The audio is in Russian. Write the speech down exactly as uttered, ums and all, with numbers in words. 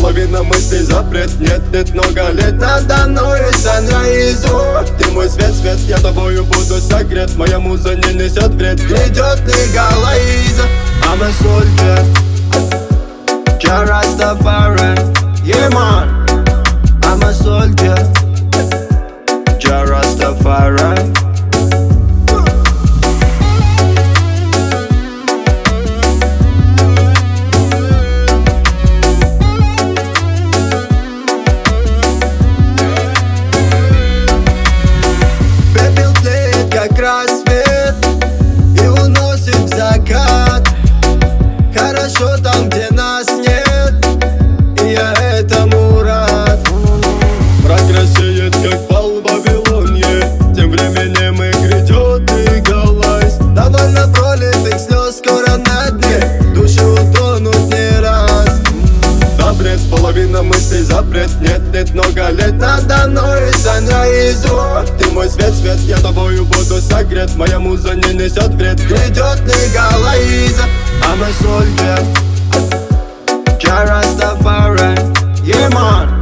половина мыслей запрет. Нет, нет, много лет надо мной санрайзу. Ты мой свет, свет, я тобою буду согрет. Моя муза не несет вред. Грядет легалайза. I'm a soldier, Jah Rastafari. Yeah man, I'm a soldier, Jah Rastafari. Пепел тлеет как рассвет и уносит в закат. Хорошо там, где нас нет, и я этому рад. Мрак рассеет, как пал в Вавилоне. Тем временем и грядет легалайз. Довольно пролитых слез, скоро на дне души утонут не раз. Запрет, половина мыслей запрет. Нет, нет, много лет надо мной санрайзу. Ты мой свет, свет, я тобою буду согрет. Моя муза не несет вред. Грядет легалайза. I'm a soldier, Jah Rastafari. Yeah man.